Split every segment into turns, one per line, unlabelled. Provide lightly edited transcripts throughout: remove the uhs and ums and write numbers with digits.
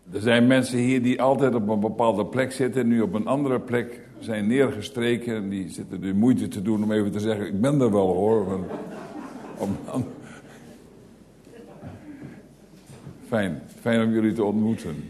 Er zijn mensen hier die altijd op een bepaalde plek zitten en nu op een andere plek zijn neergestreken. En die zitten de moeite te doen om even te zeggen, ik ben er wel hoor. Fijn om jullie te ontmoeten.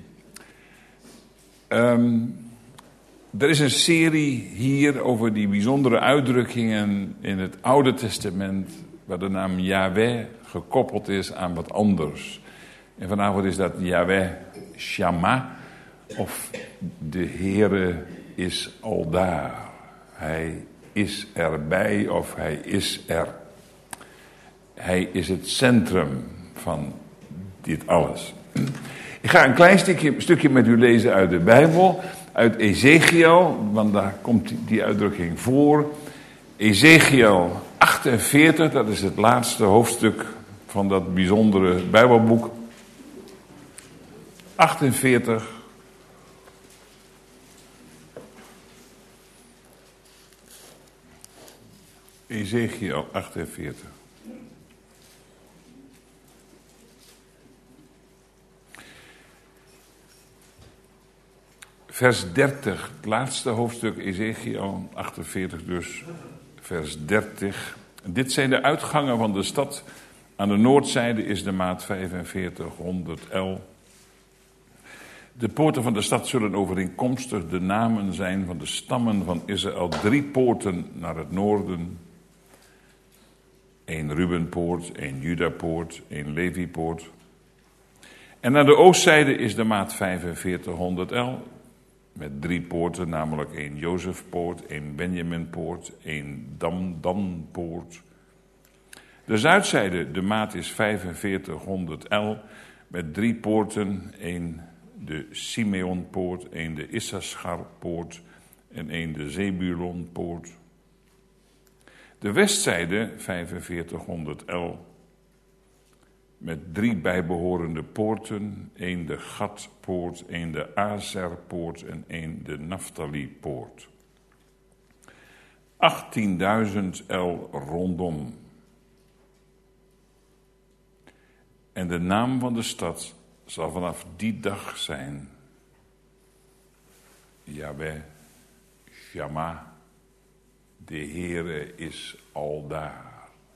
Er is een serie hier over die bijzondere uitdrukkingen in het Oude Testament, waar de naam Yahweh gekoppeld is aan wat anders. En vanavond is dat Yahweh Shammah, of de Heere is aldaar. Hij is erbij of hij is er. Hij is het centrum van dit alles. Ik ga een klein stukje met u lezen uit de Bijbel, uit Ezechiel, want daar komt die uitdrukking voor. Ezechiel 48, dat is het laatste hoofdstuk van dat bijzondere Bijbelboek. 48. Ezechiel 48. Vers 30, het laatste hoofdstuk, Ezechiel 48 dus, vers 30. Dit zijn de uitgangen van de stad. Aan de noordzijde is de maat 4500 L. De poorten van de stad zullen overeenkomstig de namen zijn van de stammen van Israël. 3 poorten naar het noorden. 1 Rubenpoort, 1 Judapoort, 1 Levipoort. En naar de oostzijde is de maat 4500 L. Met 3 poorten, namelijk 1 Jozefpoort, 1 Benjaminpoort, 1 Danpoort. De zuidzijde, de maat is 4500 L. Met 3 poorten, 1 de Simeonpoort, 1 de Issacharpoort en 1 de Zebulonpoort. De westzijde 4500 L. Met 3 bijbehorende poorten, 1 de Gadpoort, 1 de Azerpoort en 1 de Naftalipoort. 18.000 L rondom. En de naam van de stad zal vanaf die dag zijn Yahweh Shammah, de Heere is aldaar.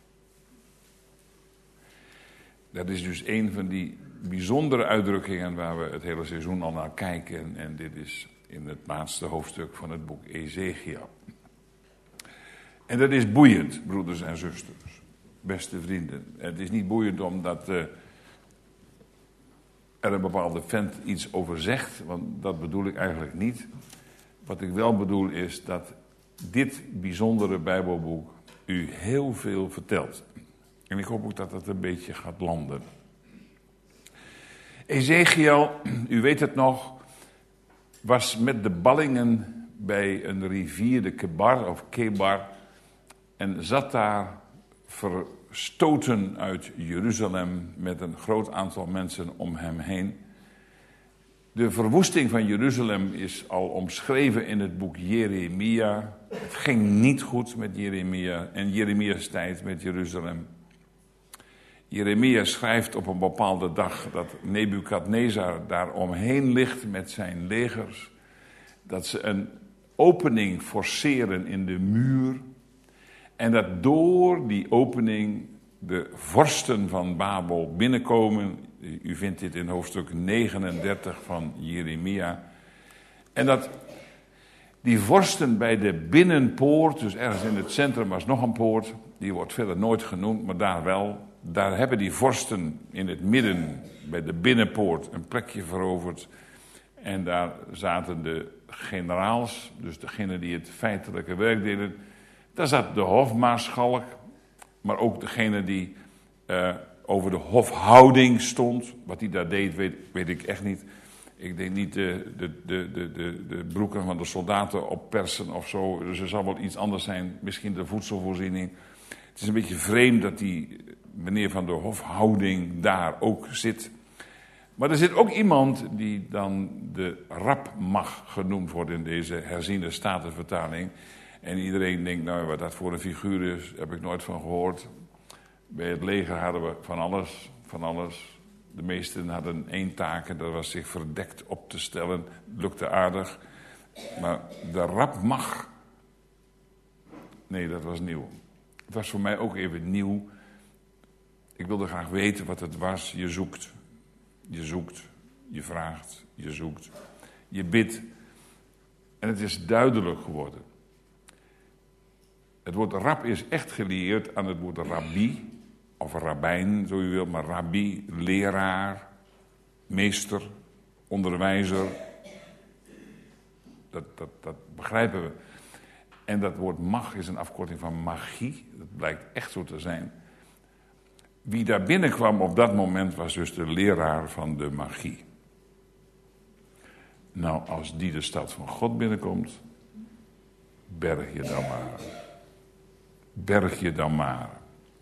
Dat is dus een van die bijzondere uitdrukkingen waar we het hele seizoen al naar kijken. En dit is in het laatste hoofdstuk van het boek Ezechiel. En dat is boeiend, broeders en zusters, beste vrienden. Het is niet boeiend omdat er een bepaalde vent iets over zegt, want dat bedoel ik eigenlijk niet. Wat ik wel bedoel is dat dit bijzondere Bijbelboek u heel veel vertelt. En ik hoop ook dat het een beetje gaat landen. Ezechiel, u weet het nog, was met de ballingen bij een rivier, de Kebar, en zat daar verstoten uit Jeruzalem met een groot aantal mensen om hem heen. De verwoesting van Jeruzalem is al omschreven in het boek Jeremia. Het ging niet goed met Jeremia en Jeremia's tijd met Jeruzalem. Jeremia schrijft op een bepaalde dag dat Nebukadnezar daar omheen ligt met zijn legers. Dat ze een opening forceren in de muur. En dat door die opening de vorsten van Babel binnenkomen. U vindt dit in hoofdstuk 39 van Jeremia. En dat die vorsten bij de binnenpoort, dus ergens in het centrum was nog een poort. Die wordt verder nooit genoemd, maar daar wel. Daar hebben die vorsten in het midden, bij de binnenpoort, een plekje veroverd. En daar zaten de generaals, dus degenen die het feitelijke werk deden. Daar zat de hofmaarschalk, maar ook degene die over de hofhouding stond. Wat hij daar deed, weet ik echt niet. Ik denk niet de broeken van de soldaten oppersen of zo. Dus er zal wel iets anders zijn, misschien de voedselvoorziening. Het is een beetje vreemd dat die meneer van de hofhouding daar ook zit. Maar er zit ook iemand die dan de Rabmag genoemd wordt in deze herziene statenvertaling. En iedereen denkt, nou wat dat voor een figuur is, heb ik nooit van gehoord. Bij het leger hadden we van alles. De meesten hadden één taak en dat was zich verdekt op te stellen. Lukte aardig. Maar de rab mag. Nee, dat was nieuw. Het was voor mij ook even nieuw. Ik wilde graag weten wat het was. Je zoekt. Je zoekt. Je vraagt. Je zoekt. Je bidt. En het is duidelijk geworden. Het woord rab is echt gelieerd aan het woord rabbi. Of rabbijn, zo u wilt. Maar rabbi, leraar, meester, onderwijzer. Dat begrijpen we. En dat woord mag is een afkorting van magie. Dat blijkt echt zo te zijn. Wie daar binnenkwam op dat moment was dus de leraar van de magie. Nou, als die de stad van God binnenkomt, berg je dan maar. Berg je dan maar.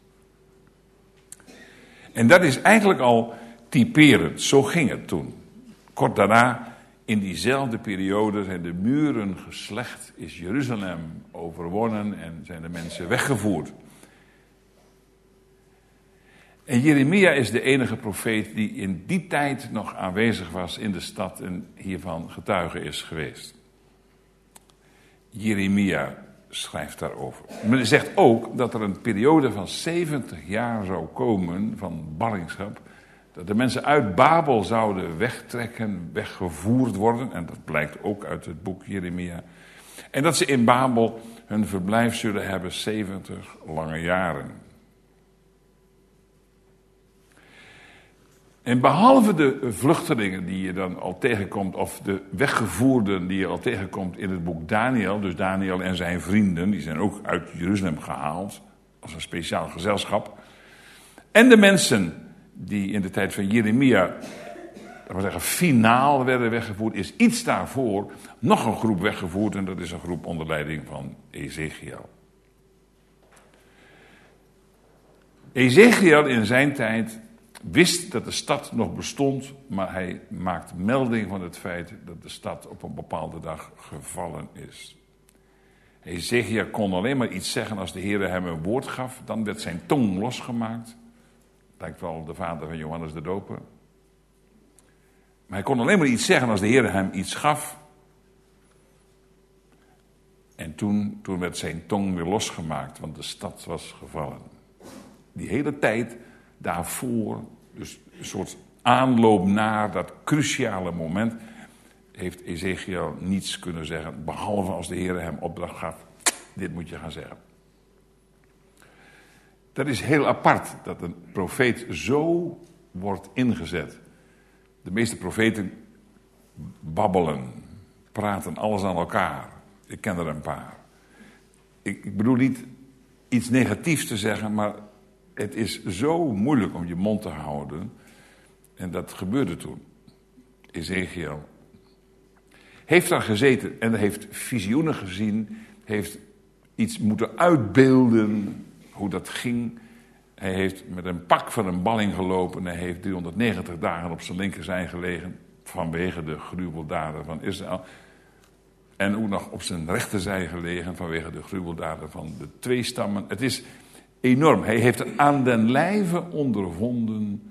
En dat is eigenlijk al typerend. Zo ging het toen. Kort daarna, in diezelfde periode, zijn de muren geslecht, is Jeruzalem overwonnen en zijn de mensen weggevoerd. En Jeremia is de enige profeet die in die tijd nog aanwezig was in de stad en hiervan getuige is geweest. Jeremia schrijft daarover. Maar hij zegt ook dat er een periode van 70 jaar zou komen van ballingschap. Dat de mensen uit Babel zouden wegtrekken, weggevoerd worden. En dat blijkt ook uit het boek Jeremia. En dat ze in Babel hun verblijf zullen hebben 70 lange jaren. En behalve de vluchtelingen die je dan al tegenkomt, of de weggevoerden die je al tegenkomt in het boek Daniel, dus Daniel en zijn vrienden, die zijn ook uit Jeruzalem gehaald, als een speciaal gezelschap. En de mensen die in de tijd van Jeremia, dat wil zeggen finaal werden weggevoerd, is iets daarvoor nog een groep weggevoerd en dat is een groep onder leiding van Ezechiel. Ezechiel in zijn tijd wist dat de stad nog bestond, maar hij maakt melding van het feit dat de stad op een bepaalde dag gevallen is. Ezechiel kon alleen maar iets zeggen als de Heer hem een woord gaf, dan werd zijn tong losgemaakt. Lijkt wel de vader van Johannes de Doper. Maar hij kon alleen maar iets zeggen als de Heer hem iets gaf. En toen werd zijn tong weer losgemaakt, want de stad was gevallen. Die hele tijd daarvoor, dus een soort aanloop naar dat cruciale moment, heeft Ezechiel niets kunnen zeggen, behalve als de Heer hem opdracht gaf, dit moet je gaan zeggen. Dat is heel apart, dat een profeet zo wordt ingezet. De meeste profeten babbelen, praten alles aan elkaar. Ik ken er een paar. Ik bedoel niet iets negatiefs te zeggen, maar het is zo moeilijk om je mond te houden. En dat gebeurde toen. Ezechiel heeft daar gezeten en heeft visioenen gezien. Heeft iets moeten uitbeelden hoe dat ging. Hij heeft met een pak van een balling gelopen. Hij heeft 390 dagen op zijn linkerzij gelegen. Vanwege de gruweldaden van Israël. En ook nog op zijn rechterzij gelegen. Vanwege de gruweldaden van de twee stammen. Het is enorm. Hij heeft aan den lijve ondervonden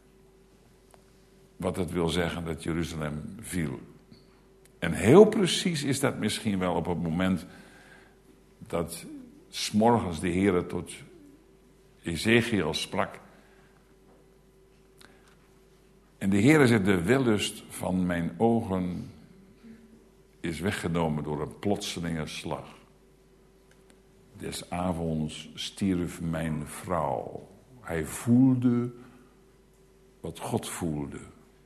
wat het wil zeggen dat Jeruzalem viel. En heel precies is dat misschien wel op het moment dat 's morgens de Heere tot Ezechiel sprak. En de Heere zegt, de wellust van mijn ogen is weggenomen door een plotselinge slag. Des avonds stierf mijn vrouw. Hij voelde wat God voelde.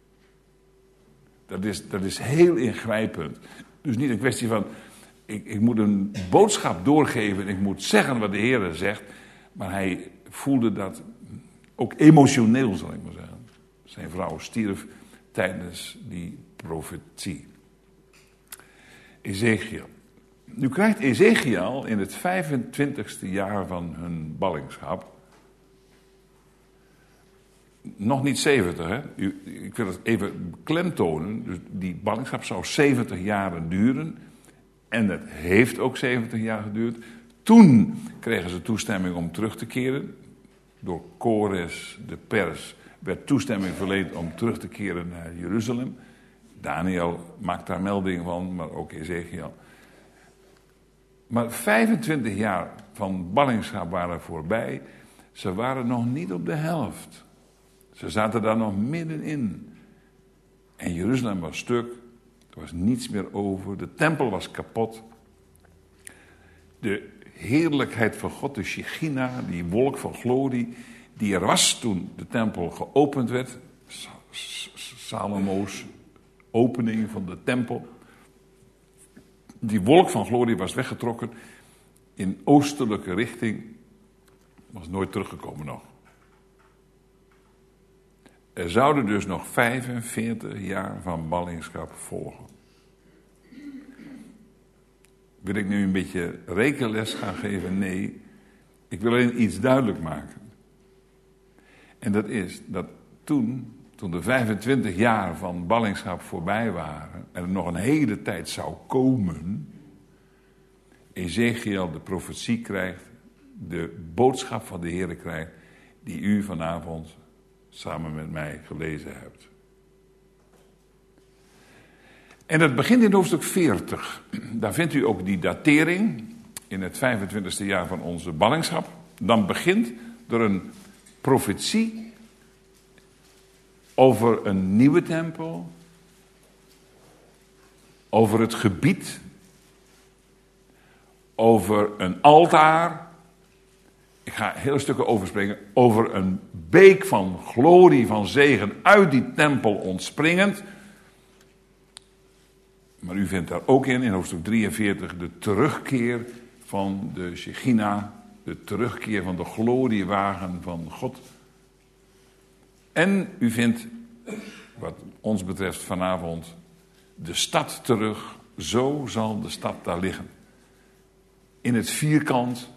Dat is heel ingrijpend. Dus niet een kwestie van, ik moet een boodschap doorgeven en ik moet zeggen wat de Heer zegt. Maar hij voelde dat ook emotioneel, zal ik maar zeggen. Zijn vrouw stierf tijdens die profetie. Ezechiel. Nu krijgt Ezechiel in het 25e jaar van hun ballingschap, nog niet 70, hè? Ik wil het even klemtonen. Dus die ballingschap zou 70 jaren duren. En het heeft ook 70 jaar geduurd. Toen kregen ze toestemming om terug te keren. Door Kores, de pers, werd toestemming verleend om terug te keren naar Jeruzalem. Daniel maakt daar melding van, maar ook Ezekiel. Maar 25 jaar van ballingschap waren voorbij. Ze waren nog niet op de helft. Ze zaten daar nog middenin. En Jeruzalem was stuk. Er was niets meer over. De tempel was kapot. De heerlijkheid van God, de Shechina, die wolk van glorie, die er was toen de tempel geopend werd. Salomo's opening van de tempel. Die wolk van glorie was weggetrokken in oostelijke richting. Was nooit teruggekomen nog. Er zouden dus nog 45 jaar van ballingschap volgen. Wil ik nu een beetje rekenles gaan geven? Nee, ik wil alleen iets duidelijk maken. En dat is dat toen de 25 jaar van ballingschap voorbij waren en er nog een hele tijd zou komen, Ezekiel de profetie krijgt, de boodschap van de Heer krijgt, die u vanavond samen met mij gelezen hebt. En dat begint in hoofdstuk 40. Daar vindt u ook die datering in het 25e jaar van onze ballingschap. Dan begint er een profetie over een nieuwe tempel, over het gebied, over een altaar. Ik ga hele stukken overspringen. Over een beek van glorie, van zegen uit die tempel ontspringend. Maar u vindt daar ook in hoofdstuk 43, de terugkeer van de Shechina. De terugkeer van de gloriewagen van God. En u vindt, wat ons betreft vanavond, de stad terug. Zo zal de stad daar liggen. In het vierkant.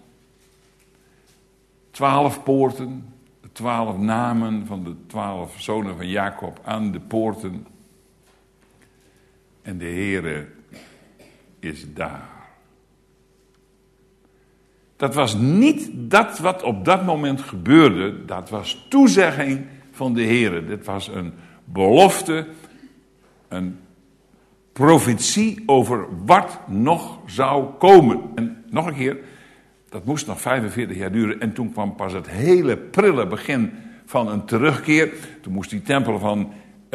12 poorten. De 12 namen van de 12 zonen van Jacob aan de poorten. En de Heere is daar. Dat was niet dat wat op dat moment gebeurde. Dat was toezegging van de Heere. Dit was een belofte, een profetie over wat nog zou komen. En nog een keer, dat moest nog 45 jaar duren. En toen kwam pas het hele prille begin van een terugkeer. Toen moest die tempel van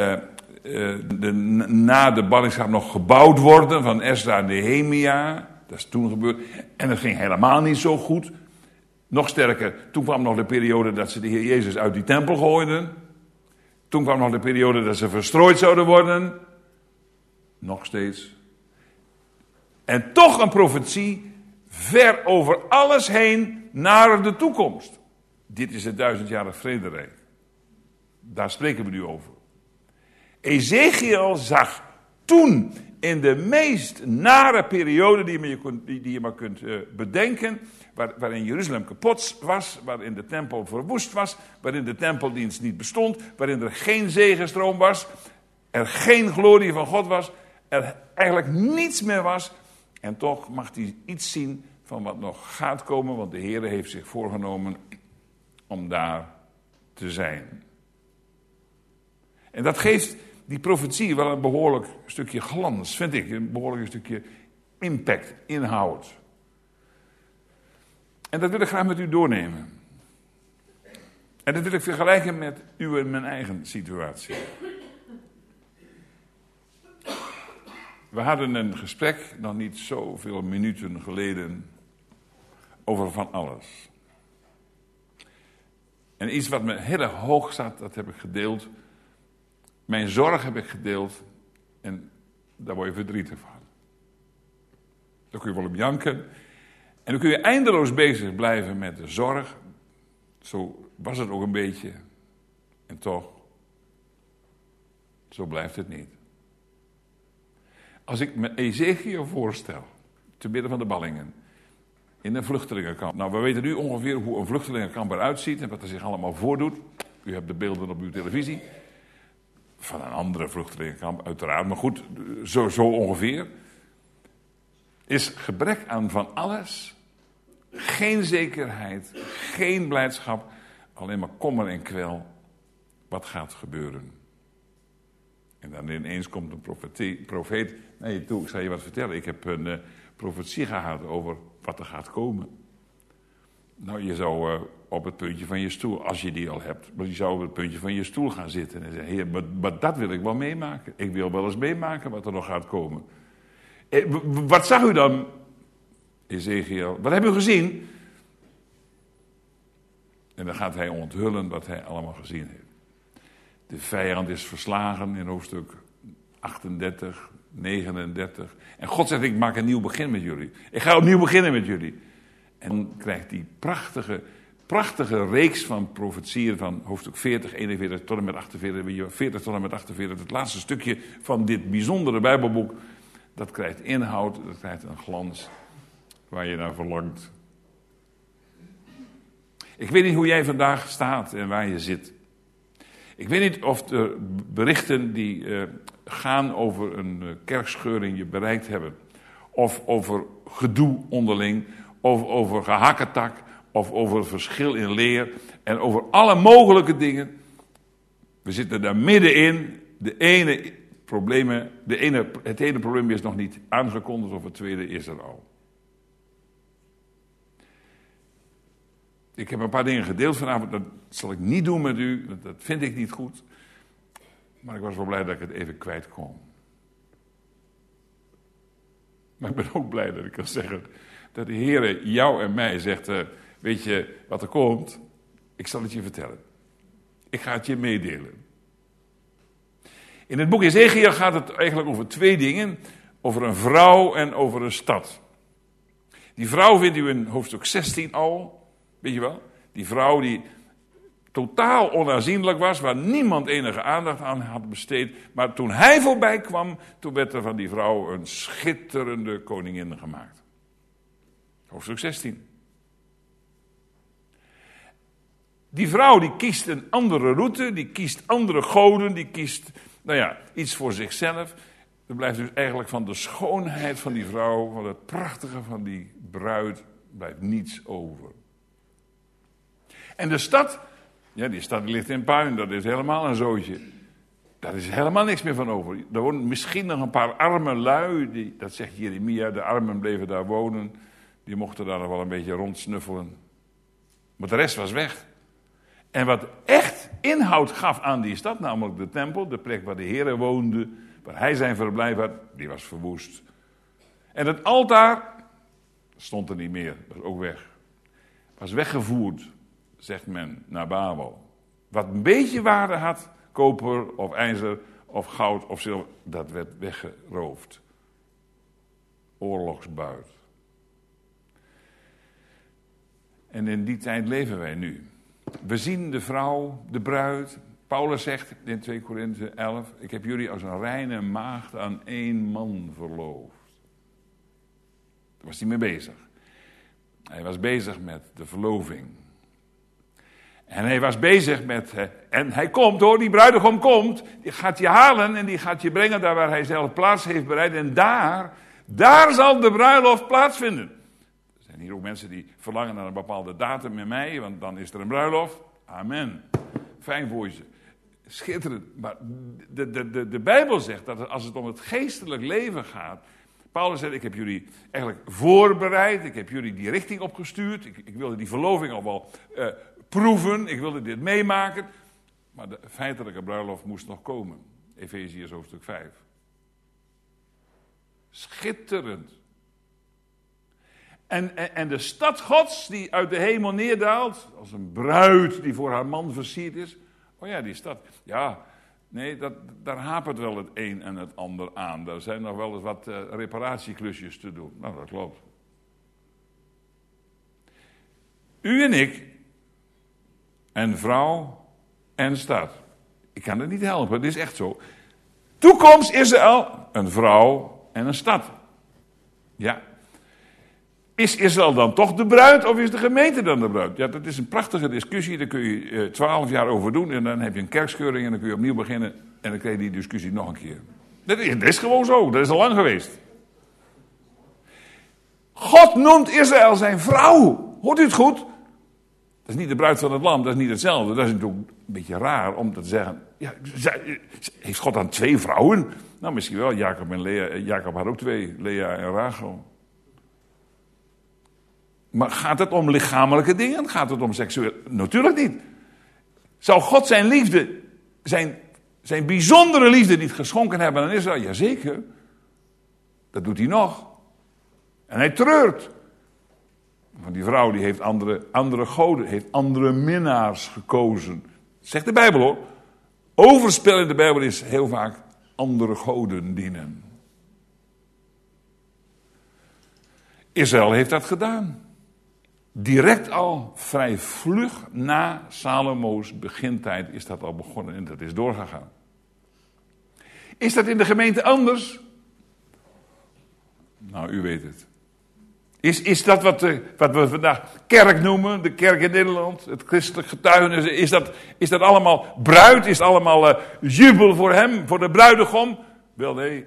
na de ballingschap nog gebouwd worden van Ezra en Nehemia. Dat is toen gebeurd. En het ging helemaal niet zo goed. Nog sterker, toen kwam nog de periode dat ze de Heer Jezus uit die tempel gooiden. Toen kwam nog de periode dat ze verstrooid zouden worden. Nog steeds. En toch een profetie ver over alles heen naar de toekomst. Dit is het 1000-jarig vrederijk. Daar spreken we nu over. Ezekiel zag toen in de meest nare periode die je maar kunt bedenken, waarin Jeruzalem kapot was, waarin de tempel verwoest was, waarin de tempeldienst niet bestond, waarin er geen zegenstroom was, er geen glorie van God was, er eigenlijk niets meer was. En toch mag hij iets zien van wat nog gaat komen, want de Heer heeft zich voorgenomen om daar te zijn. En dat geeft die profetie wel een behoorlijk stukje glans, vind ik. Een behoorlijk stukje impact, inhoud. En dat wil ik graag met u doornemen. En dat wil ik vergelijken met uw en mijn eigen situatie. We hadden een gesprek, nog niet zoveel minuten geleden, over van alles. En iets wat me heel erg hoog staat, dat heb ik gedeeld. Mijn zorg heb ik gedeeld en daar word je verdrietig van. Daar kun je wel op janken. En dan kun je eindeloos bezig blijven met de zorg. Zo was het ook een beetje. En toch, zo blijft het niet. Als ik me Ezekiel voorstel, te midden van de ballingen, in een vluchtelingenkamp. Nou, we weten nu ongeveer hoe een vluchtelingenkamp eruit ziet en wat er zich allemaal voordoet. U hebt de beelden op uw televisie. Van een andere vluchtelingenkamp, uiteraard. Maar goed, zo ongeveer. Is gebrek aan van alles. Geen zekerheid. Geen blijdschap. Alleen maar kommer en kwel. Wat gaat gebeuren? En dan ineens komt een profeet naar je toe. Ik zal je wat vertellen. Ik heb een profetie gehad over wat er gaat komen. Nou, je zou op het puntje van je stoel, als je die al hebt, maar je zou op het puntje van je stoel gaan zitten en zeggen: Heer, maar dat wil ik wel meemaken. Ik wil wel eens meemaken wat er nog gaat komen. Wat zag u dan, Ezekiel? Wat hebben u gezien? En dan gaat hij onthullen wat hij allemaal gezien heeft. De vijand is verslagen in hoofdstuk 38, 39. En God zegt: ik maak een nieuw begin met jullie. Ik ga opnieuw beginnen met jullie. En dan krijgt die prachtige reeks van profetieën van hoofdstuk 40, 41 tot en met 48, 40 tot en met 48, het laatste stukje van dit bijzondere Bijbelboek. Dat krijgt inhoud, dat krijgt een glans waar je naar verlangt. Ik weet niet hoe jij vandaag staat en waar je zit. Ik weet niet of de berichten die gaan over een kerkscheuring je bereikt hebben. Of over gedoe onderling, of over gehakketak, of over verschil in leer. En over alle mogelijke dingen. We zitten daar middenin. Het ene probleem is nog niet aangekondigd, of het tweede is er al. Ik heb een paar dingen gedeeld vanavond, dat zal ik niet doen met u, dat vind ik niet goed. Maar ik was wel blij dat ik het even kwijt kon. Maar ik ben ook blij dat ik kan zeggen dat de Heer jou en mij zegt: weet je wat er komt? Ik zal het je vertellen. Ik ga het je meedelen. In het boek Ezekiel gaat het eigenlijk over twee dingen. Over een vrouw en over een stad. Die vrouw vindt u in hoofdstuk 16 al. Weet je wel? Die vrouw die totaal onaanzienlijk was, waar niemand enige aandacht aan had besteed. Maar toen hij voorbij kwam, toen werd er van die vrouw een schitterende koningin gemaakt. Hoofdstuk 16. Die vrouw die kiest een andere route, die kiest andere goden, die kiest iets voor zichzelf. Er blijft dus eigenlijk van de schoonheid van die vrouw, van het prachtige van die bruid, blijft niets over. En de stad, die stad ligt in puin, dat is helemaal een zootje. Daar is helemaal niks meer van over. Er wonen misschien nog een paar arme lui, dat zegt Jeremia, de armen bleven daar wonen. Die mochten daar nog wel een beetje rondsnuffelen. Maar de rest was weg. En wat echt inhoud gaf aan die stad, namelijk de tempel, de plek waar de Heer woonde, waar hij zijn verblijf had, die was verwoest. En het altaar stond er niet meer, was ook weg. Was weggevoerd, zegt men, naar Babel. Wat een beetje waarde had, koper of ijzer of goud of zilver, dat werd weggeroofd. Oorlogsbuit. En in die tijd leven wij nu. We zien de vrouw, de bruid. Paulus zegt in 2 Korinthe 11... ik heb jullie als een reine maagd aan één man verloofd. Daar was hij mee bezig. Hij was bezig met de verloving. En hij was bezig met... en hij komt hoor, die bruidegom komt. Die gaat je halen en die gaat je brengen daar waar hij zelf plaats heeft bereid. En daar zal de bruiloft plaatsvinden. Er zijn hier ook mensen die verlangen naar een bepaalde datum met mij, want dan is er een bruiloft. Amen. Fijn voor je. Schitterend. Maar de Bijbel zegt dat als het om het geestelijk leven gaat... Paulus zegt, ik heb jullie eigenlijk voorbereid. Ik heb jullie die richting opgestuurd. Ik wilde die verloving al wel proeven. Ik wilde dit meemaken. Maar de feitelijke bruiloft moest nog komen. Efeziërs hoofdstuk 5. Schitterend. En de stad Gods die uit de hemel neerdaalt, als een bruid die voor haar man versierd is. Oh ja, die stad. Ja, nee, daar hapert wel het een en het ander aan. Daar zijn nog wel eens wat reparatieklusjes te doen. Nou, dat klopt. U en ik, en vrouw en stad. Ik kan het niet helpen, het is echt zo. Toekomst Israël, een vrouw en een stad. Ja. Is Israël dan toch de bruid of is de gemeente dan de bruid? Ja, dat is een prachtige discussie. Daar kun je 12 jaar over doen en dan heb je een kerkscheuring en dan kun je opnieuw beginnen en dan krijg je die discussie nog een keer. Dat is gewoon zo, dat is al lang geweest. God noemt Israël zijn vrouw. Hoort u het goed? Dat is niet de bruid van het lam, dat is niet hetzelfde. Dat is natuurlijk een beetje raar om te zeggen. Ja, heeft God dan 2 vrouwen? Nou, misschien wel. Jacob en Lea. Jacob had ook 2, Lea en Rachel. Maar gaat het om lichamelijke dingen? Gaat het om seksueel? Natuurlijk niet. Zou God zijn liefde, zijn bijzondere liefde niet geschonken hebben aan Israël? Jazeker. Dat doet hij nog. En hij treurt. Want die vrouw die heeft andere goden, heeft andere minnaars gekozen. Zegt de Bijbel hoor. Overspel in de Bijbel is heel vaak andere goden dienen. Israël heeft dat gedaan. Direct al, vrij vlug na Salomo's begintijd is dat al begonnen en dat is doorgegaan. Is dat in de gemeente anders? Nou, u weet het. Is dat wat we vandaag kerk noemen, de kerk in Nederland, het christelijk getuigenis, is dat allemaal bruid, is het allemaal jubel voor hem, voor de bruidegom? Wel nee.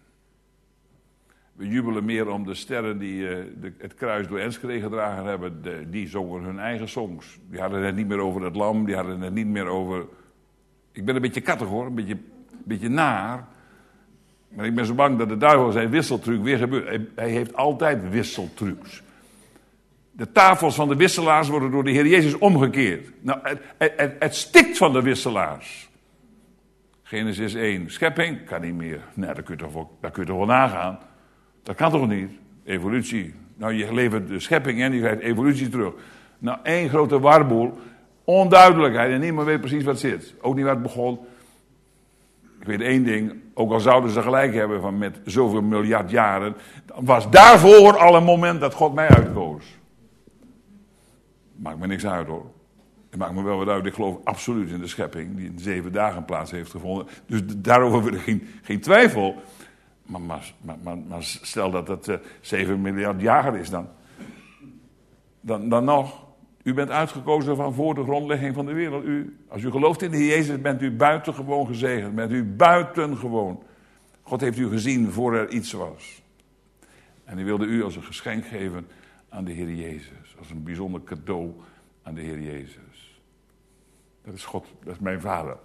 We jubelen meer om de sterren die het kruis door Enschede gedragen hebben. Die zongen hun eigen songs. Die hadden het niet meer over het lam, die hadden het niet meer over... Ik ben een beetje kattig hoor, een beetje naar. Maar ik ben zo bang dat de duivel zijn wisseltruc weer gebeurt. Hij heeft altijd wisseltrucs. De tafels van de wisselaars worden door de Heer Jezus omgekeerd. Nou, het stikt van de wisselaars. Genesis 1, schepping, kan niet meer. Nou, daar kun je toch wel nagaan. Dat kan toch niet? Evolutie. Nou, je levert de schepping en je krijgt evolutie terug. Nou, één grote warboel. Onduidelijkheid en niemand weet precies wat zit. Ook niet waar het begon. Ik weet één ding, ook al zouden ze gelijk hebben van met zoveel miljard jaren, dan was daarvoor al een moment dat God mij uitkoos. Maakt me niks uit hoor. Het maakt me wel wat uit, ik geloof absoluut in de schepping die in 7 dagen plaats heeft gevonden. Dus daarover wil ik geen twijfel. Maar stel dat het 7 miljard jaar is dan nog. U bent uitgekozen van voor de grondlegging van de wereld. Als u gelooft in de Heer Jezus, bent u buitengewoon gezegend. Bent u buitengewoon. God heeft u gezien voor er iets was. En hij wilde u als een geschenk geven aan de Heer Jezus. Als een bijzonder cadeau aan de Heer Jezus. Dat is God, dat is mijn Vader.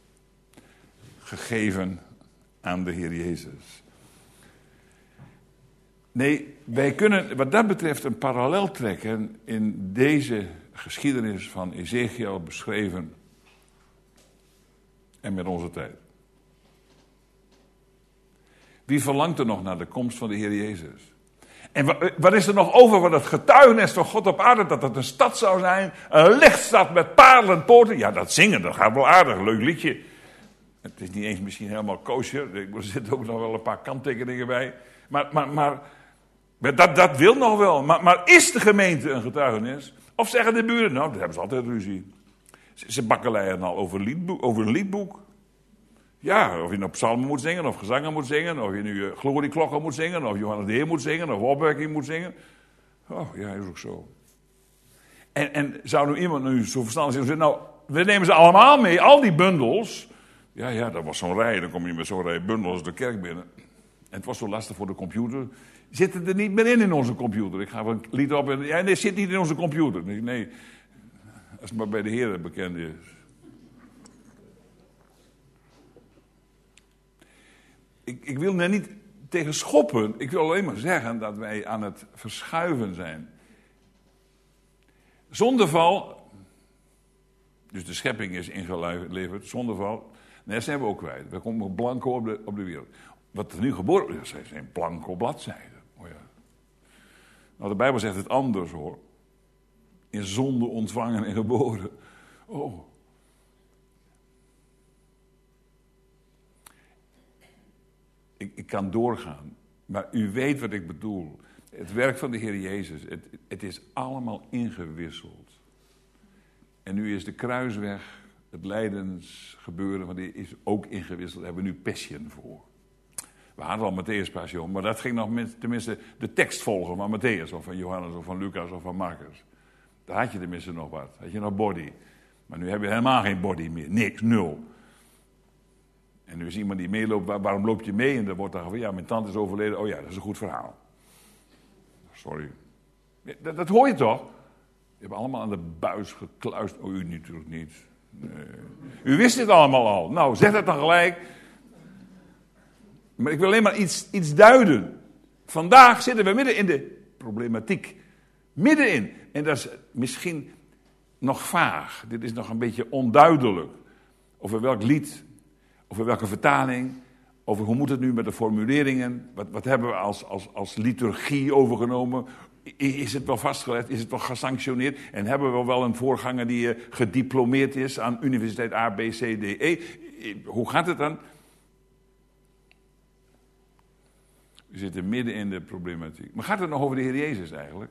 Gegeven aan de Heer Jezus. Nee, wij kunnen wat dat betreft een parallel trekken in deze geschiedenis van Ezekiel beschreven en met onze tijd. Wie verlangt er nog naar de komst van de Heer Jezus? En wat is er nog over van het getuigenis van God op aarde, dat het een stad zou zijn, een lichtstad met parelpoorten? Ja, dat zingen, dat gaat wel aardig, leuk liedje. Het is niet eens misschien helemaal kosher, er zitten ook nog wel een paar kanttekeningen bij. Maar dat wil nog wel. Maar is de gemeente een getuigenis? Of zeggen de buren, nou, daar hebben ze altijd ruzie. Ze bakkeleien al over een liedboek. Ja, of je nou psalmen moet zingen, of gezangen moet zingen, of je nu glorieklokken moet zingen, of Johannes de Heer moet zingen, of opwekking moet zingen. Oh, ja, is ook zo. En zou nu iemand zo verstandig zijn en zeggen, nou, we nemen ze allemaal mee, al die bundels. Ja, dat was zo'n rij, dan kom je met zo'n rij bundels de kerk binnen. En het was zo lastig voor de computer. Zitten er niet meer in onze computer. Ik ga een lied op en ja, nee, zit niet in onze computer. Nee, als het maar bij de Heer bekend is. Ik wil er niet tegen schoppen. Ik wil alleen maar zeggen dat wij aan het verschuiven zijn. Zondeval, dus de schepping is ingeleverd, zondeval, nee, zijn we ook kwijt. We komen blanco op de wereld. Wat er nu geboren is, zijn blanco bladzijden. Oh ja. Nou, de Bijbel zegt het anders hoor. In zonde ontvangen en geboren. Oh. Ik kan doorgaan. Maar u weet wat ik bedoel. Het werk van de Heer Jezus. Het is allemaal ingewisseld. En nu is de kruisweg, het lijdensgebeuren, want die is ook ingewisseld. Daar hebben we nu Passion voor. We hadden al Matthäus Passion, maar dat ging nog tenminste de tekst volgen van Matthäus, of van Johannes, of van Lucas, of van Marcus. Daar had je tenminste nog wat. Had je nog body. Maar nu heb je helemaal geen body meer. Niks, nul. En nu is iemand die meeloopt, waarom loop je mee? En dan wordt dan van, ja, mijn tante is overleden. Oh ja, dat is een goed verhaal. Sorry. Dat hoor je toch? Je hebt allemaal aan de buis gekluist. Oh, u natuurlijk niet. Nee. U wist dit allemaal al. Nou, zeg dat dan gelijk. Maar ik wil alleen maar iets duiden. Vandaag zitten we midden in de problematiek. Middenin. En dat is misschien nog vaag. Dit is nog een beetje onduidelijk. Over welk lied, over welke vertaling, over hoe moet het nu met de formuleringen. Wat hebben we als liturgie overgenomen? Is het wel vastgelegd? Is het wel gesanctioneerd? En hebben we wel een voorganger die gediplomeerd is aan universiteit A, B, C, D, E? Hoe gaat het dan? We zitten midden in de problematiek. Maar gaat het nog over de Heer Jezus eigenlijk?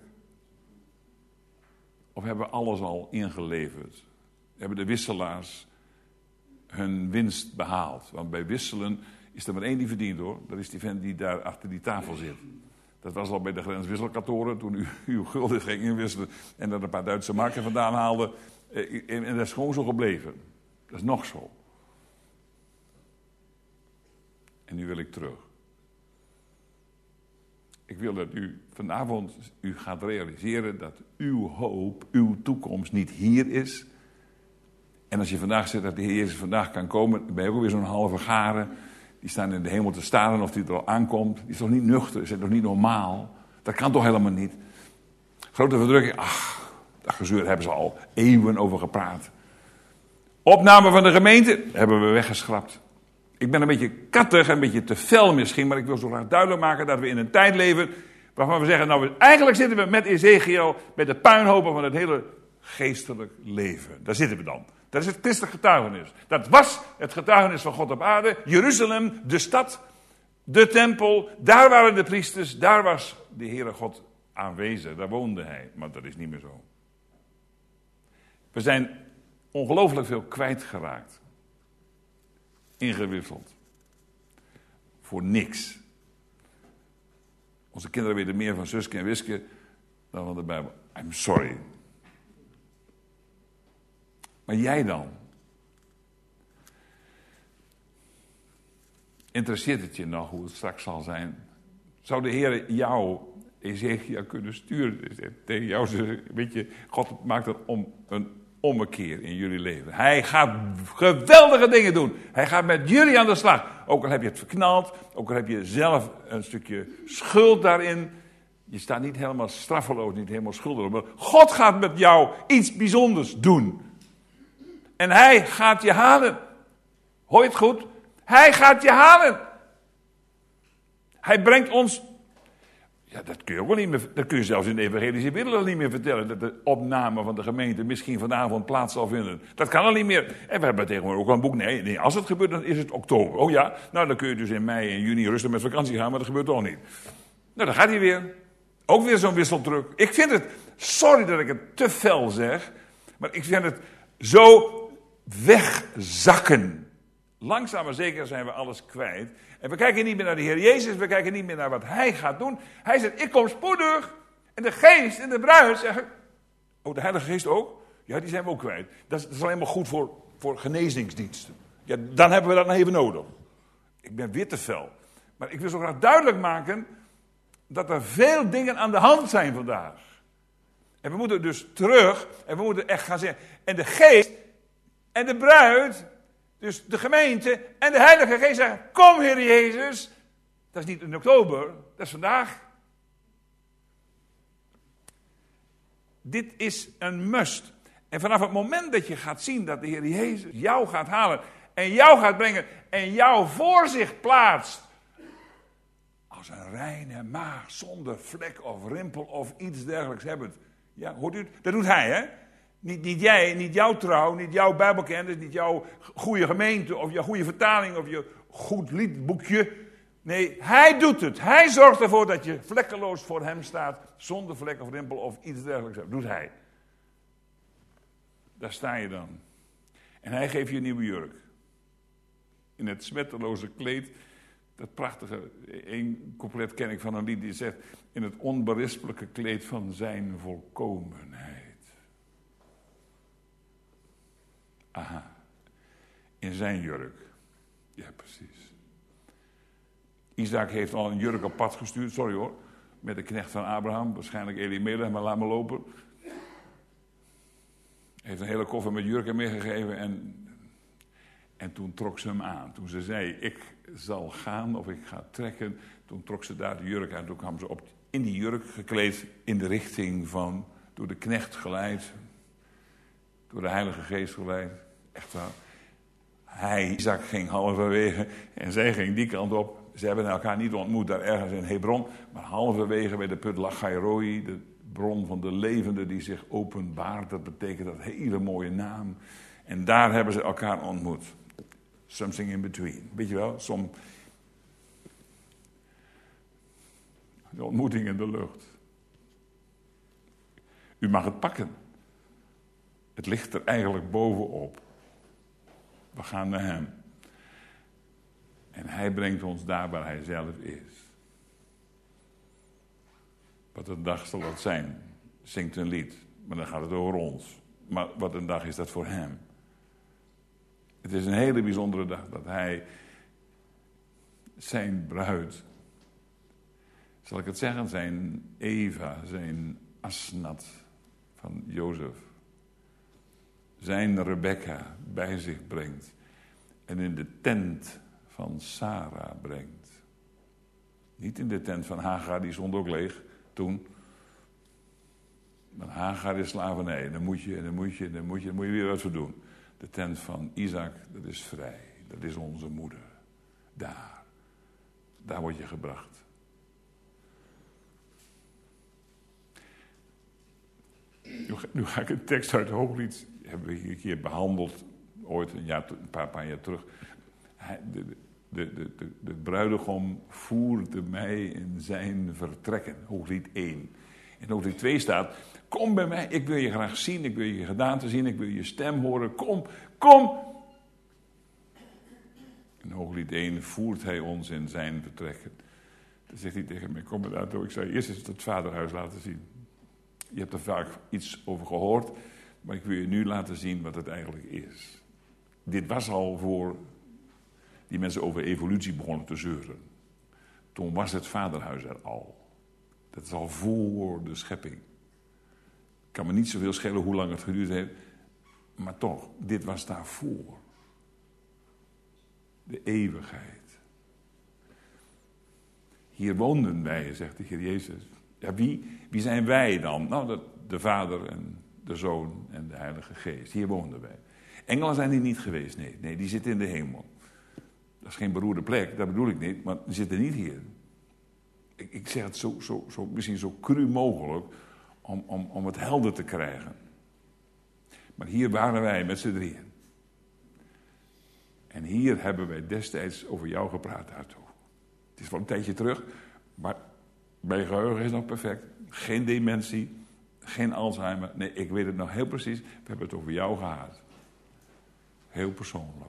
Of hebben we alles al ingeleverd? Hebben de wisselaars hun winst behaald? Want bij wisselen is er maar één die verdient, hoor. Dat is die vent die daar achter die tafel zit. Dat was al bij de grenswisselkantoren toen u uw gulden ging inwisselen en er een paar Duitse marken vandaan haalde. En dat is gewoon zo gebleven. Dat is nog zo. En nu wil ik terug. Ik wil dat u vanavond gaat realiseren dat uw hoop, uw toekomst niet hier is. En als je vandaag zegt dat de Heer Jezus vandaag kan komen, dan ben je ook weer zo'n halve garen. Die staan in de hemel te staren of die er al aankomt. Die is toch niet nuchter, is toch niet normaal? Dat kan toch helemaal niet? Grote verdrukking, ach, dat gezeur hebben ze al eeuwen over gepraat. Opname van de gemeente hebben we weggeschrapt. Ik ben een beetje kattig, een beetje te fel misschien, maar ik wil zo graag duidelijk maken dat we in een tijd leven waarvan we zeggen, nou eigenlijk zitten we met Ezekiel, met de puinhopen van het hele geestelijk leven. Daar zitten we dan. Dat is het christelijk getuigenis. Dat was het getuigenis van God op aarde. Jeruzalem, de stad, de tempel, daar waren de priesters, daar was de Heere God aanwezig, daar woonde hij. Maar dat is niet meer zo. We zijn ongelooflijk veel kwijtgeraakt. Ingewisseld. Voor niks. Onze kinderen weten meer van Suske en Wiske dan van de Bijbel. I'm sorry. Maar jij dan? Interesseert het je nog hoe het straks zal zijn? Zou de Heer jou, Ezekiel, kunnen sturen? Tegen jou zeggen, weet je, God maakt een ommekeer in jullie leven. Hij gaat geweldige dingen doen. Hij gaat met jullie aan de slag. Ook al heb je het verknald, ook al heb je zelf een stukje schuld daarin. Je staat niet helemaal straffeloos, niet helemaal schuldeloos. Maar God gaat met jou iets bijzonders doen. En hij gaat je halen. Hoor je het goed? Hij gaat je halen. Hij brengt ons. Ja, dat kun je ook wel niet meer. Dat kun je zelfs in de evangelische wereld niet meer vertellen. Dat de opname van de gemeente misschien vanavond plaats zal vinden. Dat kan al niet meer. En we hebben tegenwoordig ook een boek. Nee, als het gebeurt, dan is het oktober. Oh ja, nou dan kun je dus in mei en juni rustig met vakantie gaan, maar dat gebeurt toch niet. Nou, dan gaat hij weer. Ook weer zo'n wisseltruc. Ik vind het, sorry dat ik het te fel zeg, maar ik vind het zo wegzakken. Langzaam maar zeker zijn we alles kwijt. En we kijken niet meer naar de Heer Jezus, we kijken niet meer naar wat Hij gaat doen. Hij zegt, ik kom spoedig. En de geest en de bruid zeggen, oh, de Heilige Geest ook? Ja, die zijn we ook kwijt. Dat is alleen maar goed voor genezingsdiensten. Ja, dan hebben we dat nog even nodig. Ik ben weer te fel. Maar ik wil zo graag duidelijk maken dat er veel dingen aan de hand zijn vandaag. En we moeten dus terug en we moeten echt gaan zeggen, en de geest en de bruid, dus de gemeente en de Heilige Geest zeggen, kom Heer Jezus. Dat is niet in oktober, dat is vandaag. Dit is een must. En vanaf het moment dat je gaat zien dat de Heer Jezus jou gaat halen en jou gaat brengen en jou voor zich plaatst als een reine maag zonder vlek of rimpel of iets dergelijks hebben. Ja, hoort u? Dat doet hij, hè? Niet jij, niet jouw trouw, niet jouw bijbelkennis, niet jouw goede gemeente of jouw goede vertaling of je goed liedboekje. Nee, hij doet het. Hij zorgt ervoor dat je vlekkeloos voor hem staat, zonder vlek of rimpel of iets dergelijks. Dat doet hij. Daar sta je dan. En hij geeft je een nieuwe jurk. In het smetteloze kleed, dat prachtige, één couplet ken ik van een lied die zegt, in het onberispelijke kleed van zijn volkomenheid. Aha, in zijn jurk. Ja, precies. Isaac heeft al een jurk op pad gestuurd, sorry hoor, met de knecht van Abraham, waarschijnlijk Elimelech, maar laat me lopen. heeft een hele koffer met jurken meegegeven en toen trok ze hem aan. Toen ze zei, ik zal gaan of ik ga trekken, toen trok ze daar de jurk aan. Toen kwam ze in die jurk gekleed in de richting van, door de knecht geleid, door de Heilige Geest geleid. Echt waar. Isaac ging halverwege en zij ging die kant op. Ze hebben elkaar niet ontmoet daar ergens in Hebron, maar halverwege bij de put Lachairoi, de bron van de levende die zich openbaart. Dat betekent dat hele mooie naam. En daar hebben ze elkaar ontmoet. Something in between. Weet je wel, de ontmoeting in de lucht. U mag het pakken. Het ligt er eigenlijk bovenop. We gaan naar hem. En hij brengt ons daar waar hij zelf is. Wat een dag zal dat zijn, zingt een lied. Maar dan gaat het over ons. Maar wat een dag is dat voor hem. Het is een hele bijzondere dag dat hij zijn bruid, zal ik het zeggen, zijn Eva, zijn Asnat van Jozef, zijn Rebecca bij zich brengt en in de tent van Sarah brengt. Niet in de tent van Hagar, die stond ook leeg toen. Maar Hagar is slavernij, dan moet je weer wat voor doen. De tent van Isaac, dat is vrij. Dat is onze moeder. Daar word je gebracht. Nu ga ik een tekst uit Hooglied, hebben we een keer behandeld, ooit een paar jaar terug. De bruidegom voerde mij in zijn vertrekken. Hooglied 1. In Hooglied 2 staat, kom bij mij, ik wil je graag zien, ik wil je gedaante zien, ik wil je stem horen, kom. In Hooglied 1 voert hij ons in zijn vertrekken. Dan zegt hij tegen mij, kom maar daartoe. Ik zei, eerst eens het vaderhuis laten zien. Je hebt er vaak iets over gehoord, maar ik wil je nu laten zien wat het eigenlijk is. Dit was al voor die mensen over evolutie begonnen te zeuren. Toen was het vaderhuis er al. Dat is al voor de schepping. Ik kan me niet zoveel schelen hoe lang het geduurd heeft, maar toch, dit was daarvoor. De eeuwigheid. Hier woonden wij, zegt de Heer Jezus. Ja, wie zijn wij dan? Nou, de Vader en de Zoon en de Heilige Geest. Hier woonden wij. Engelen zijn hier niet geweest, nee, die zitten in de hemel. Dat is geen beroerde plek, dat bedoel ik niet, maar die zitten niet hier. Ik zeg het zo misschien zo cru mogelijk om het helder te krijgen. Maar hier waren wij met z'n drieën. En hier hebben wij destijds over jou gepraat, Arto. Het is wel een tijdje terug, maar mijn geheugen is nog perfect. Geen dementie, geen Alzheimer. Nee, ik weet het nog heel precies. We hebben het over jou gehad. Heel persoonlijk.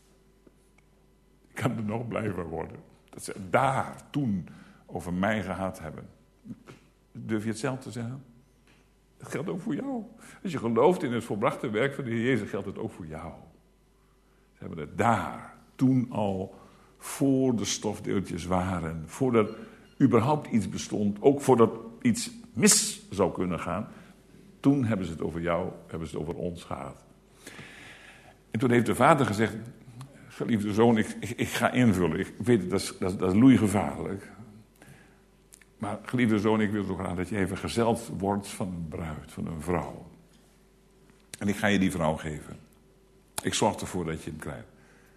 Ik kan er nog blij van worden. Dat ze daar toen over mij gehad hebben. Durf je het zelf te zeggen? Dat geldt ook voor jou. Als je gelooft in het volbrachte werk van de Heer Jezus, geldt het ook voor jou. Ze hebben het daar toen al voor de stofdeeltjes waren. Voordat überhaupt iets bestond. Ook voordat iets mis zou kunnen gaan. Toen hebben ze het over jou, hebben ze het over ons gehad. En toen heeft de vader gezegd, geliefde zoon, ik ga invullen. Ik weet, dat is loeigevaarlijk. Maar geliefde zoon, ik wil zo graag dat je even gezeld wordt van een bruid, van een vrouw. En ik ga je die vrouw geven. Ik zorg ervoor dat je hem krijgt.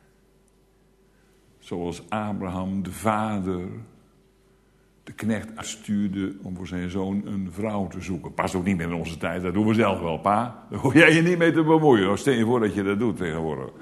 Zoals Abraham, de vader, de knecht uitstuurde om voor zijn zoon een vrouw te zoeken. Past ook niet meer in onze tijd, dat doen we zelf wel, pa. Daar hoef jij je niet mee te bemoeien. Stel je voor dat je dat doet tegenwoordig.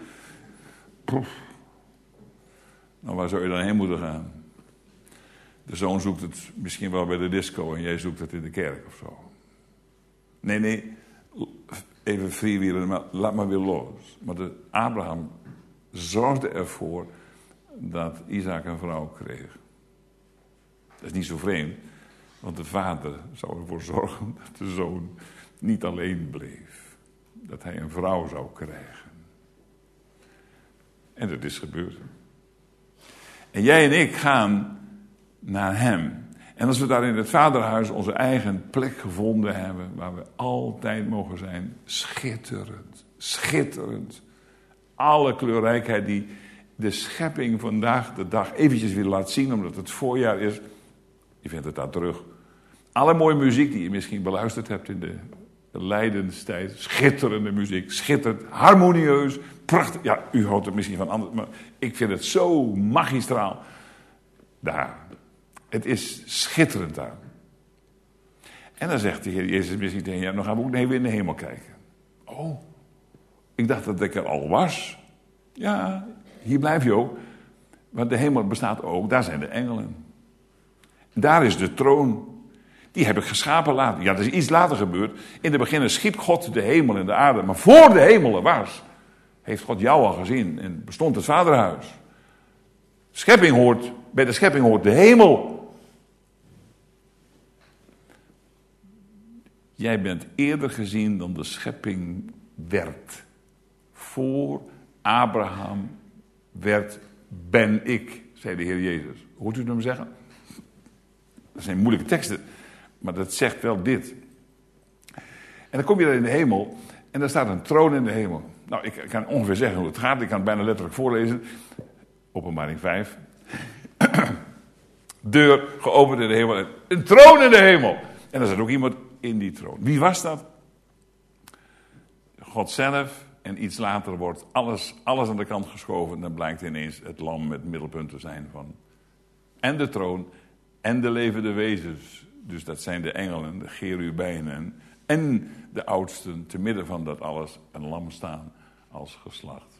Nou, waar zou je dan heen moeten gaan? De zoon zoekt het misschien wel bij de disco en jij zoekt het in de kerk of zo. Nee, even freewheelen, maar laat maar weer los. Maar Abraham zorgde ervoor dat Isaac een vrouw kreeg. Dat is niet zo vreemd, want de vader zou ervoor zorgen dat de zoon niet alleen bleef. Dat hij een vrouw zou krijgen. En dat is gebeurd. En jij en ik gaan naar hem. En als we daar in het Vaderhuis onze eigen plek gevonden hebben, waar we altijd mogen zijn, schitterend, schitterend. Alle kleurrijkheid die de schepping vandaag de dag eventjes weer laat zien, omdat het voorjaar is. Je vindt het daar terug. Alle mooie muziek die je misschien beluisterd hebt in de lijdenstijd. Schitterende muziek, schitterend, harmonieus, prachtig. Ja, u houdt het misschien van anders, maar ik vind het zo magistraal. Daar. Het is schitterend daar. En dan zegt de Heer Jezus misschien tegen je, dan gaan we ook weer in de hemel kijken. Oh, ik dacht dat ik er al was. Ja, hier blijf je ook. Want de hemel bestaat ook, daar zijn de engelen. Daar is de troon. Die heb ik geschapen later. Ja, dat is iets later gebeurd. In het begin schiep God de hemel en de aarde. Maar voor de hemel er was, heeft God jou al gezien. En bestond het Vaderhuis. Bij de schepping hoort de hemel. Jij bent eerder gezien dan de schepping werd. Voor Abraham ben ik, zei de Heer Jezus. Hoort u hem zeggen? Dat zijn moeilijke teksten, maar dat zegt wel dit. En dan kom je daar in de hemel en daar staat een troon in de hemel. Nou, ik kan ongeveer zeggen hoe het gaat. Ik kan het bijna letterlijk voorlezen. Openbaring 5. Deur geopend in de hemel. Een troon in de hemel. En er zat ook iemand in die troon. Wie was dat? God zelf. En iets later wordt alles aan de kant geschoven. En dan blijkt ineens het lam het middelpunt te zijn van. En de troon. En de levende wezens. Dus dat zijn de engelen, de cherubijnen. En de oudsten. Te midden van dat alles een lam staan als geslacht.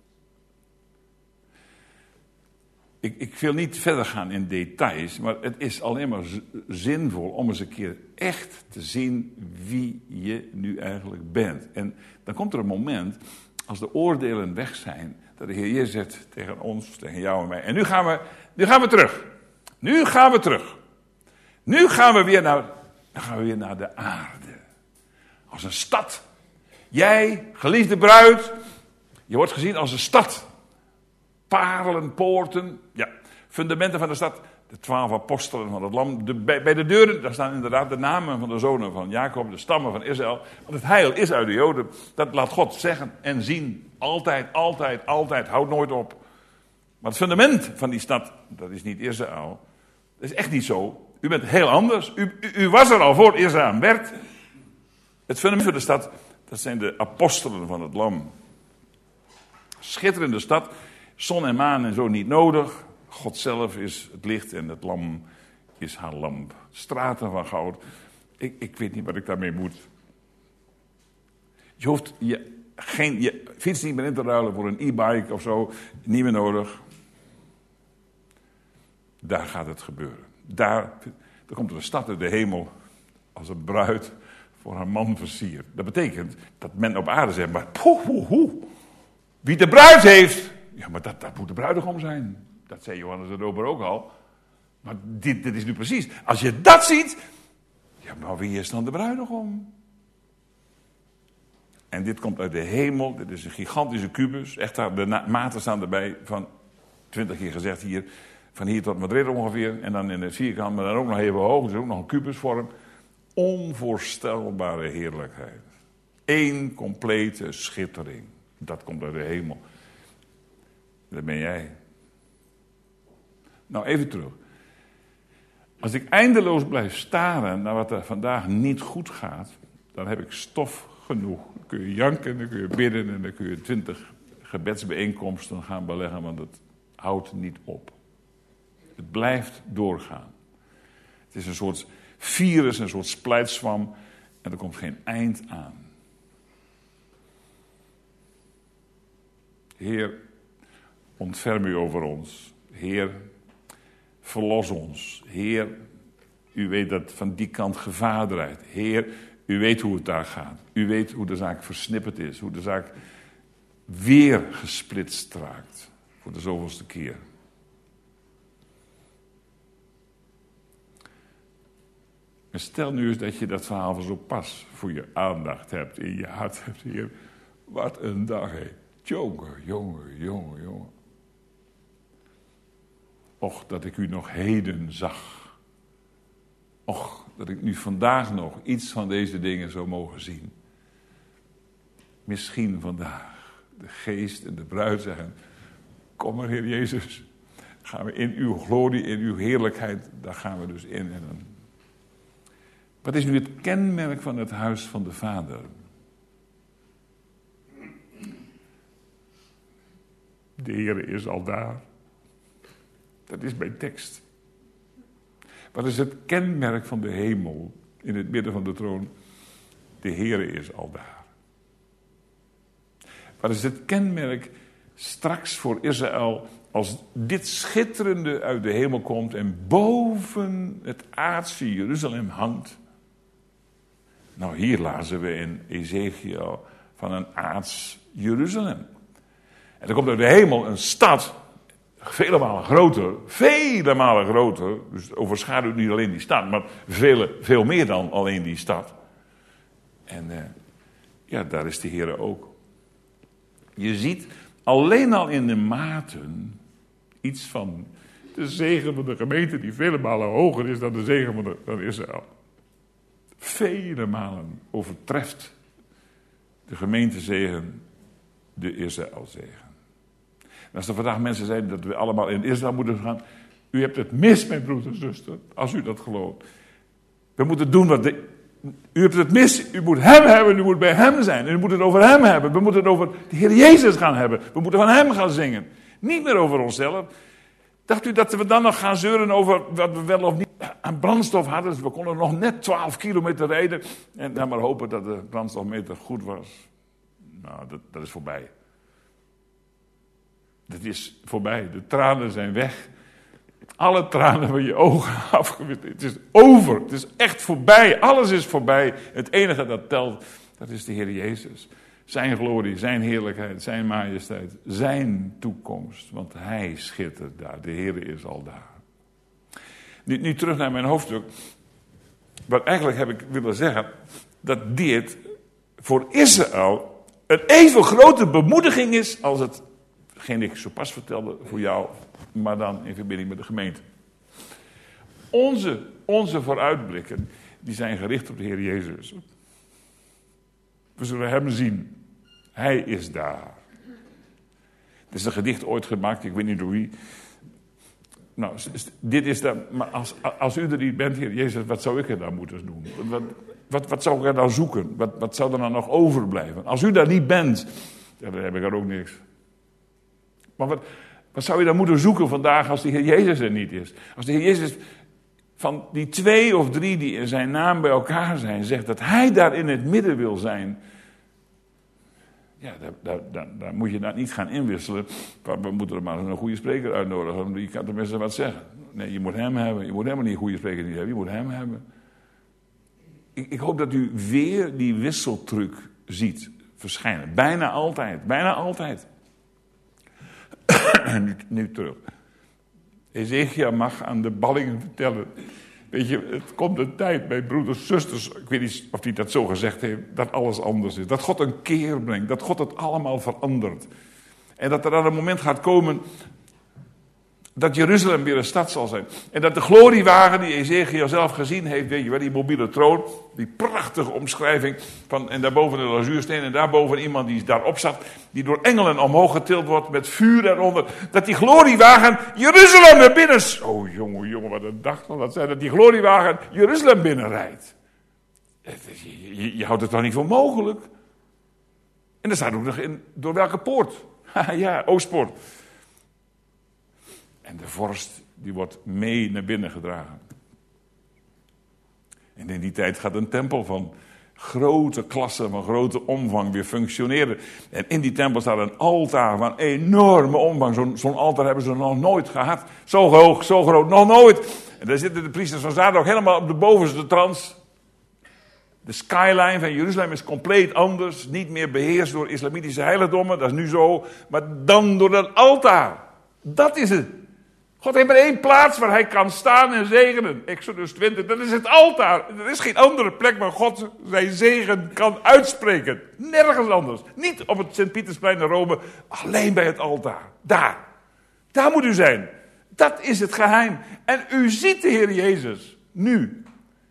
Ik wil niet verder gaan in details, maar het is alleen maar zinvol om eens een keer echt te zien wie je nu eigenlijk bent. En dan komt er een moment, als de oordelen weg zijn, dat de Heer Jezus zegt tegen ons, tegen jou en mij, en nu gaan we terug. Nu gaan we terug. Nu gaan we weer naar de aarde. Als een stad. Jij, geliefde bruid, je wordt gezien als een stad. Parelen, poorten, ja, fundamenten van de stad. De 12 apostelen van het lam. Bij de deuren, daar staan inderdaad de namen van de zonen van Jacob, de stammen van Israël. Want het heil is uit de Joden. Dat laat God zeggen en zien. Altijd, altijd, altijd. Houd nooit op. Maar het fundament van die stad, dat is niet Israël. Dat is echt niet zo. U bent heel anders. U was er al voor Israël werd. Het fundament van de stad, dat zijn de apostelen van het lam. Schitterende stad. Zon en maan en zo niet nodig. God zelf is het licht en het lam is haar lamp. Straten van goud. Ik weet niet wat ik daarmee moet. Je hoeft je fiets niet meer in te ruilen voor een e-bike of zo. Niet meer nodig. Daar gaat het gebeuren. Daar komt er een stad uit de hemel als een bruid voor haar man versiert. Dat betekent dat men op aarde zegt, maar wie de bruid heeft, ja, maar dat moet de bruidegom zijn. Dat zei Johannes de Doper ook al. Maar dit is nu precies. Als je dat ziet, ja, maar wie is dan de bruidegom? En dit komt uit de hemel. Dit is een gigantische kubus. Echt, de maten staan erbij van 20 keer gezegd hier. Van hier tot Madrid ongeveer. En dan in het vierkant, maar dan ook nog even hoog. Dus ook nog een kubusvorm. Onvoorstelbare heerlijkheid. Eén complete schittering. Dat komt uit de hemel. Dat ben jij. Nou, even terug. Als ik eindeloos blijf staren naar wat er vandaag niet goed gaat, dan heb ik stof genoeg. Dan kun je janken, dan kun je bidden en dan kun je 20 gebedsbijeenkomsten gaan beleggen, want het houdt niet op. Het blijft doorgaan. Het is een soort virus, een soort splijtswam en er komt geen eind aan. Heer, ontferm u over ons. Heer, verlos ons. Heer, u weet dat van die kant gevaar draait. Heer, u weet hoe het daar gaat. U weet hoe de zaak versnipperd is. Hoe de zaak weer gesplitst raakt. Voor de zoveelste keer. En stel nu eens dat je dat verhaal van zo pas voor je aandacht hebt. In je hart hebt, Heer. Wat een dag, hé. Jongen. Och, dat ik u nog heden zag. Och, dat ik nu vandaag nog iets van deze dingen zou mogen zien. Misschien vandaag de geest en de bruid zeggen, kom maar Heer Jezus, gaan we in uw glorie, in uw heerlijkheid, daar gaan we dus in. Wat is nu het kenmerk van het huis van de Vader? De Heer is al daar. Dat is mijn tekst. Wat is het kenmerk van de hemel in het midden van de troon? De Heer is al daar. Wat is het kenmerk straks voor Israël als dit schitterende uit de hemel komt en boven het aardse Jeruzalem hangt? Nou, hier lazen we in Ezekiel van een aards Jeruzalem. En er komt uit de hemel een stad, vele malen groter. Dus het overschaduwt niet alleen die stad, maar veel meer dan alleen die stad. En daar is de Heer ook. Je ziet alleen al in de maten iets van de zegen van de gemeente die vele malen hoger is dan de zegen van Israël. Vele malen overtreft de gemeentezegen de Israëlzegen. En als er vandaag mensen zijn dat we allemaal in Israël moeten gaan, u hebt het mis, mijn broeder en zuster, als u dat gelooft. We moeten doen wat u hebt het mis, u moet hem hebben, u moet bij hem zijn. En u moet het over hem hebben, we moeten het over de Heer Jezus gaan hebben. We moeten van hem gaan zingen, niet meer over onszelf. Dacht u dat we dan nog gaan zeuren over wat we wel of niet aan brandstof hadden? Dus we konden nog net 12 kilometer rijden en dan maar hopen dat de brandstofmeter goed was. Nou, dat is voorbij. Dat is voorbij. De tranen zijn weg. Alle tranen van je ogen afgewist. Het is over. Het is echt voorbij. Alles is voorbij. Het enige dat telt, dat is de Heer Jezus. Zijn glorie, zijn heerlijkheid, zijn majesteit, zijn toekomst. Want hij schittert daar. De Heer is al daar. Nu terug naar mijn hoofdstuk. Wat eigenlijk heb ik willen zeggen, dat dit voor Israël een even grote bemoediging is als hetgeen ik zo pas vertelde voor jou, maar dan in verbinding met de gemeente. Onze vooruitblikken, die zijn gericht op de Heer Jezus. We zullen hem zien. Hij is daar. Er is een gedicht ooit gemaakt, ik weet niet door wie. Nou, dit is dan, maar als u er niet bent, Heer Jezus, wat zou ik er dan moeten doen? Wat zou ik er dan zoeken? Wat zou er dan nog overblijven? Als u daar niet bent, dan heb ik er ook niks. Maar wat zou je dan moeten zoeken vandaag als de Heer Jezus er niet is? Als de Heer Jezus van die 2 of 3 die in zijn naam bij elkaar zijn, zegt dat hij daar in het midden wil zijn. Ja, daar moet je dat niet gaan inwisselen. We moeten er maar een goede spreker uitnodigen, die kan tenminste wat zeggen. Nee, je moet hem hebben. Je moet helemaal niet een goede spreker niet hebben. Je moet hem hebben. Ik hoop dat u weer die wisseltruc ziet verschijnen. Bijna altijd. nu terug. Ezekiel mag aan de ballingen vertellen. Weet je, het komt een tijd bij broeders, zusters, ik weet niet of hij dat zo gezegd heeft, dat alles anders is. Dat God een keer brengt, dat God het allemaal verandert. En dat er dan een moment gaat komen dat Jeruzalem weer een stad zal zijn. En dat de gloriewagen die Ezekiel zelf gezien heeft, weet je wel, die mobiele troon, die prachtige omschrijving van, en daarboven de lazuursteen en daarboven iemand die daarop zat, die door engelen omhoog getild wordt met vuur eronder, dat die gloriewagen Jeruzalem naar binnen. Oh jongen, wat een dag zal dat zijn, dat die gloriewagen Jeruzalem binnenrijdt. Je houdt het toch niet voor mogelijk? En er staat ook nog in, door welke poort? Ja, Oostpoort. En de vorst, die wordt mee naar binnen gedragen. En in die tijd gaat een tempel van grote klasse, van grote omvang weer functioneren. En in die tempel staat een altaar van enorme omvang. Zo'n altaar hebben ze nog nooit gehad. Zo hoog, zo groot, nog nooit. En daar zitten de priesters van Zadok helemaal op de bovenste trans. De skyline van Jeruzalem is compleet anders. Niet meer beheerst door islamitische heiligdommen, dat is nu zo. Maar dan door dat altaar. Dat is het. God heeft maar 1 plaats waar hij kan staan en zegenen. Exodus 20, dat is het altaar. Er is geen andere plek waar God zijn zegen kan uitspreken. Nergens anders. Niet op het Sint-Pietersplein in Rome, alleen bij het altaar. Daar moet u zijn. Dat is het geheim. En u ziet de Heer Jezus nu.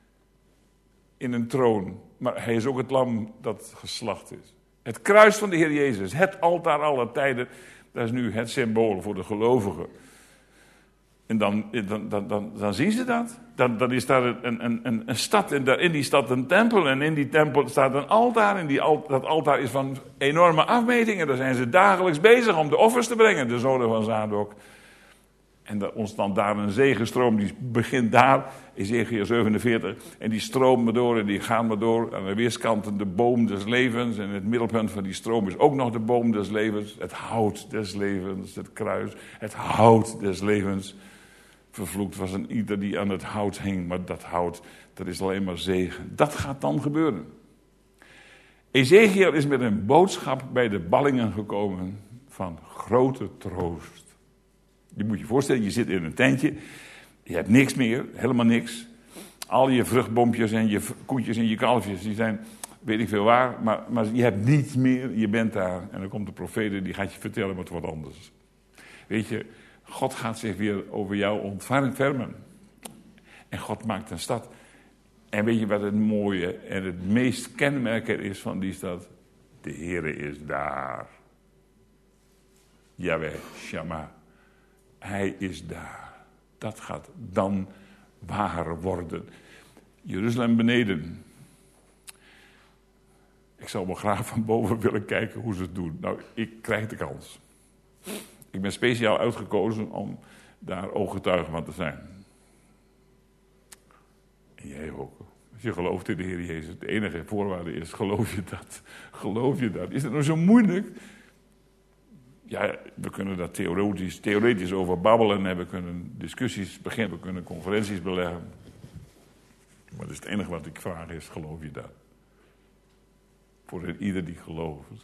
in een troon. Maar hij is ook het lam dat geslacht is. Het kruis van de Heer Jezus, het altaar aller tijden, dat is nu het symbool voor de gelovigen. En dan zien ze dat. Dan is daar een stad, en in die stad een tempel. En in die tempel staat een altaar. En dat altaar is van enorme afmetingen. Daar zijn ze dagelijks bezig om de offers te brengen, de zonen van Zadok. En er ontstaat daar een zegenstroom, die begint daar, Ezechiël 47. En die stroomt maar door en die gaan maar door. Aan de weerskanten de boom des levens. En het middelpunt van die stroom is ook nog de boom des levens. Het hout des levens, het kruis. Het hout des levens. Vervloekt was een ieder die aan het hout hing. Maar dat hout, dat is alleen maar zegen. Dat gaat dan gebeuren. Ezechiël is met een boodschap bij de ballingen gekomen van grote troost. Je moet je voorstellen, je zit in een tentje. Je hebt niks meer, helemaal niks. Al je vruchtbompjes en je koetjes en je kalfjes, die zijn weet ik veel waar. Maar je hebt niets meer, je bent daar. En dan komt de profeet, die gaat je vertellen wat wat anders. Weet je, God gaat zich weer over jou ontfermen. En God maakt een stad. En weet je wat het mooie en het meest kenmerker is van die stad? De Heere is daar. Yahweh, Shammah. Hij is daar. Dat gaat dan waar worden. Jeruzalem beneden. Ik zou wel graag van boven willen kijken hoe ze het doen. Nou, ik krijg de kans. Ik ben speciaal uitgekozen om daar ooggetuige van te zijn. En jij ook. Als je gelooft in de Heer Jezus, de enige voorwaarde is, geloof je dat? Geloof je dat? Is het nou zo moeilijk? Ja, we kunnen daar theoretisch over babbelen en we kunnen discussies beginnen, we kunnen conferenties beleggen. Maar dat is het enige wat ik vraag is, geloof je dat? Voor ieder die gelooft.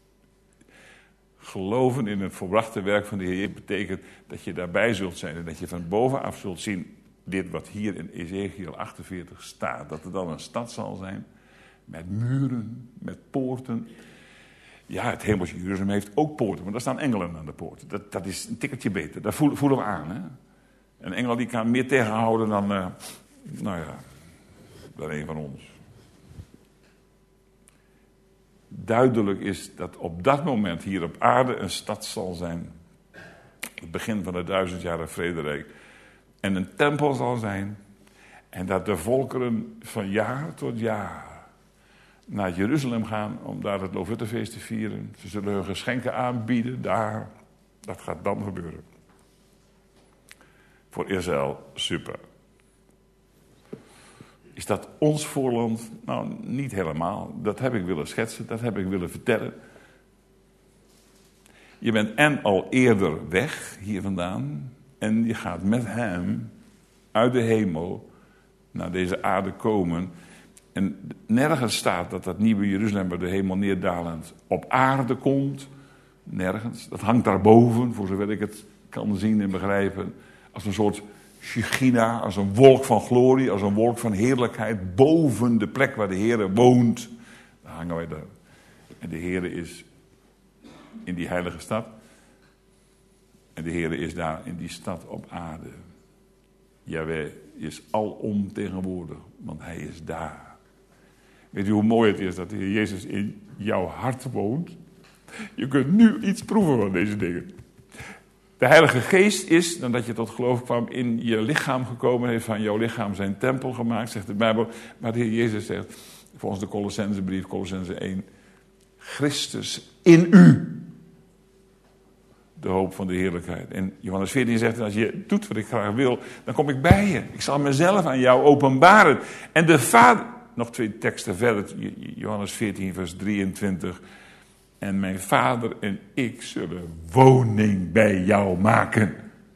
Geloven in het volbrachte werk van de Heer betekent dat je daarbij zult zijn en dat je van bovenaf zult zien, dit wat hier in Ezechiël 48 staat, dat er dan een stad zal zijn met muren, met poorten. Ja, het hemelse Jeruzalem heeft ook poorten, maar daar staan engelen aan de poorten. Dat is een tikkeltje beter, dat voelen we aan. Hè? Een engel die kan meer tegenhouden dan, dan een van ons. Duidelijk is dat op dat moment hier op aarde een stad zal zijn. Het begin van het 1000-jarige vrederijk. En een tempel zal zijn. En dat de volkeren van jaar tot jaar naar Jeruzalem gaan om daar het Loofhuttenfeest te vieren. Ze zullen hun geschenken aanbieden daar. Dat gaat dan gebeuren. Voor Israël, super. Is dat ons voorland? Nou, niet helemaal. Dat heb ik willen schetsen, dat heb ik willen vertellen. Je bent en al eerder weg hier vandaan. En je gaat met hem uit de hemel naar deze aarde komen. En nergens staat dat dat nieuwe Jeruzalem bij de hemel neerdalend op aarde komt. Nergens. Dat hangt daarboven, voor zover ik het kan zien en begrijpen. Als een soort Shechina, als een wolk van glorie, als een wolk van heerlijkheid. Boven de plek waar de Heere woont. Daar hangen wij daar. En de Heere is in die heilige stad. En de Heere is daar in die stad op aarde. Jaweh is alom tegenwoordig, want hij is daar. Weet u hoe mooi het is dat de Heer Jezus in jouw hart woont? Je kunt nu iets proeven van deze dingen. De Heilige Geest is, nadat je tot geloof kwam, in je lichaam gekomen, heeft van jouw lichaam zijn tempel gemaakt, zegt de Bijbel. Maar de Heer Jezus zegt, volgens de Colossensebrief, Colossense 1, Christus in u. De hoop van de heerlijkheid. En Johannes 14 zegt, als je doet wat ik graag wil, dan kom ik bij je. Ik zal mezelf aan jou openbaren. En de Vader, nog 2 teksten verder, Johannes 14 vers 23. En mijn Vader en ik zullen woning bij jou maken.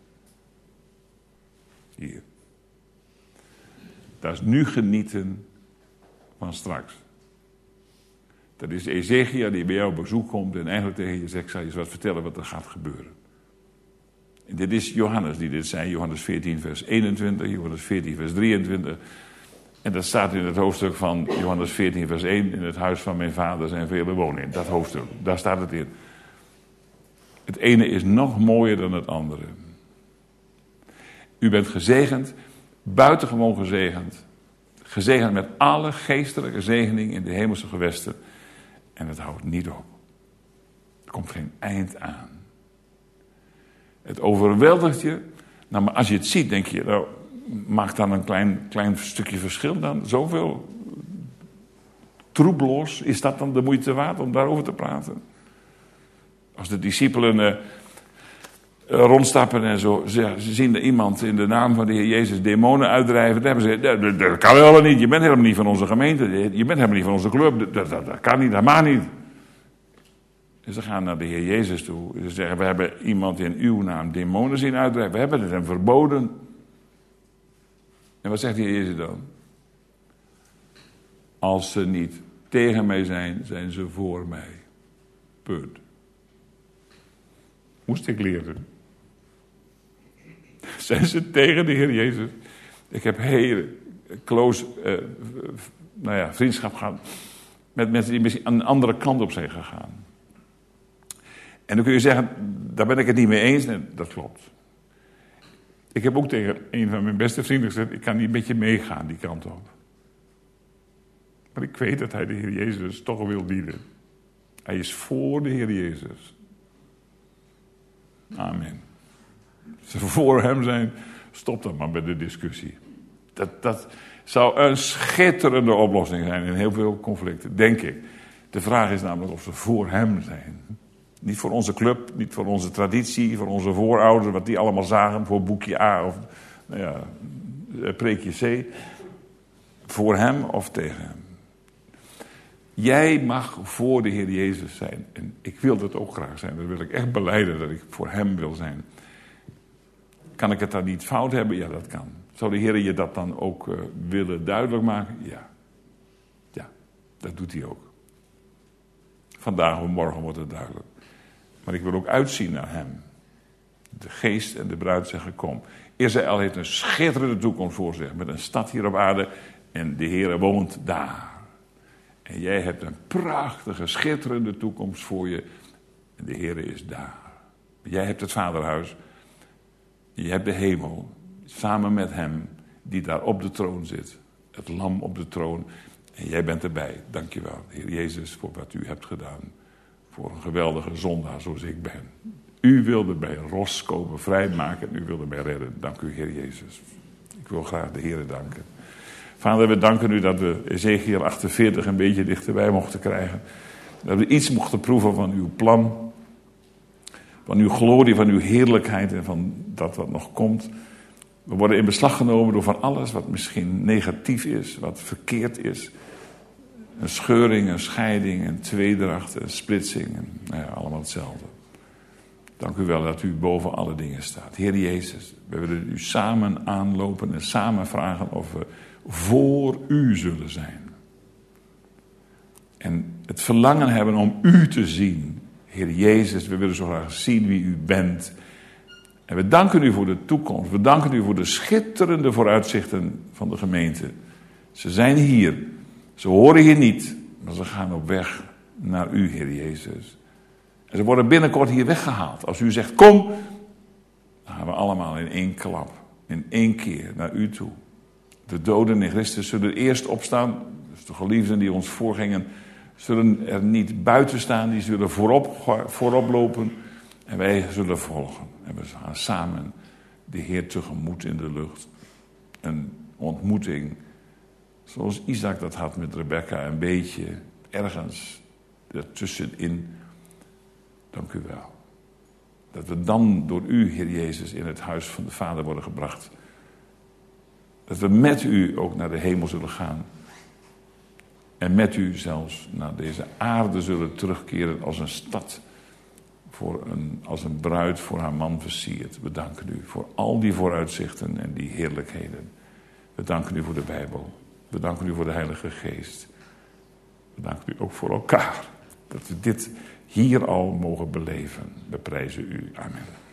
Hier. Dat is nu genieten van straks. Dat is Ezechiël die bij jou op bezoek komt en eigenlijk tegen je zegt, ik zal je eens wat vertellen wat er gaat gebeuren. En dit is Johannes die dit zei, Johannes 14 vers 21, Johannes 14 vers 23. En dat staat in het hoofdstuk van Johannes 14 vers 1, in het huis van mijn vader zijn vele woningen. Dat hoofdstuk, daar staat het in. Het ene is nog mooier dan het andere. U bent gezegend, buitengewoon gezegend. Gezegend met alle geestelijke zegening in de hemelse gewesten. En het houdt niet op. Er komt geen eind aan. Het overweldigt je. Nou, maar als je het ziet, denk je, nou, maakt dan een klein stukje verschil dan? Zoveel troeblos, is dat dan de moeite waard om daarover te praten? Als de discipelen rondstappen en zo, ze zien iemand in de naam van de Heer Jezus demonen uitdrijven, dan hebben ze, dat kan helemaal niet, je bent helemaal niet van onze gemeente, je bent helemaal niet van onze club, dat kan niet, dat mag niet. Dus ze gaan naar de Heer Jezus toe. Ze zeggen, we hebben iemand in uw naam demonen zien uitdrijven. We hebben het hem verboden. En wat zegt de Heer Jezus dan? Als ze niet tegen mij zijn, zijn ze voor mij. Punt. Moest ik leren. Zijn ze tegen de Heer Jezus? Ik heb hele close vriendschap gehad met mensen die misschien aan een andere kant op zijn gegaan. En dan kun je zeggen, daar ben ik het niet mee eens. Nee, dat klopt. Ik heb ook tegen een van mijn beste vrienden gezegd, ik kan niet met je meegaan die kant op. Maar ik weet dat hij de Heer Jezus toch wil dienen. Hij is voor de Heer Jezus. Amen. Als ze voor hem zijn, stop dan maar met de discussie. Dat zou een schitterende oplossing zijn in heel veel conflicten, denk ik. De vraag is namelijk of ze voor hem zijn. Niet voor onze club, niet voor onze traditie, voor onze voorouders, wat die allemaal zagen, voor boekje A of preekje C. Voor hem of tegen hem. Jij mag voor de Heer Jezus zijn. En ik wil dat ook graag zijn. Dat wil ik echt belijden dat ik voor hem wil zijn. Kan ik het dan niet fout hebben? Ja, dat kan. Zou de Heer je dat dan ook willen duidelijk maken? Ja. Ja, dat doet hij ook. Vandaag of morgen wordt het duidelijk. Maar ik wil ook uitzien naar hem. De geest en de bruid zeggen, kom. Israël heeft een schitterende toekomst voor zich. Met een stad hier op aarde. En de Heer woont daar. En jij hebt een prachtige, schitterende toekomst voor je. En de Heer is daar. Jij hebt het vaderhuis. Je hebt de hemel. Samen met hem die daar op de troon zit. Het lam op de troon. En jij bent erbij. Dank je wel, Heer Jezus, voor wat u hebt gedaan. Voor een geweldige zondaar zoals ik ben. U wilde mij ros komen vrijmaken en u wilde mij redden. Dank u, Heer Jezus. Ik wil graag de Heer danken. Vader, we danken u dat we Ezekiel 48 een beetje dichterbij mochten krijgen. Dat we iets mochten proeven van uw plan. Van uw glorie, van uw heerlijkheid en van dat wat nog komt. We worden in beslag genomen door van alles wat misschien negatief is, wat verkeerd is. Een scheuring, een scheiding, een tweedracht, een splitsing. Allemaal hetzelfde. Dank u wel dat u boven alle dingen staat. Heer Jezus, we willen u samen aanlopen en samen vragen of we voor u zullen zijn. En het verlangen hebben om u te zien. Heer Jezus, we willen zo graag zien wie u bent. En we danken u voor de toekomst. We danken u voor de schitterende vooruitzichten van de gemeente. Ze zijn hier. Ze horen hier niet. Maar ze gaan op weg naar u, Heer Jezus. En ze worden binnenkort hier weggehaald. Als u zegt, kom, dan gaan we allemaal in één klap. In één keer naar u toe. De doden in Christus zullen eerst opstaan. Dus de geliefden die ons voorgingen, zullen er niet buiten staan. Die zullen voorop lopen. En wij zullen volgen. En we gaan samen de Heer tegemoet in de lucht. Een ontmoeting zoals Isaac dat had met Rebecca. Een beetje ergens ertussenin. Dank u wel. Dat we dan door u, Heer Jezus, in het huis van de Vader worden gebracht. Dat we met u ook naar de hemel zullen gaan. En met u zelfs naar deze aarde zullen terugkeren als een stad. Als een bruid voor haar man versierd. We danken u voor al die vooruitzichten en die heerlijkheden. We danken u voor de Bijbel. We danken u voor de Heilige Geest. We danken u ook voor elkaar. Dat we dit hier al mogen beleven. We prijzen u. Amen.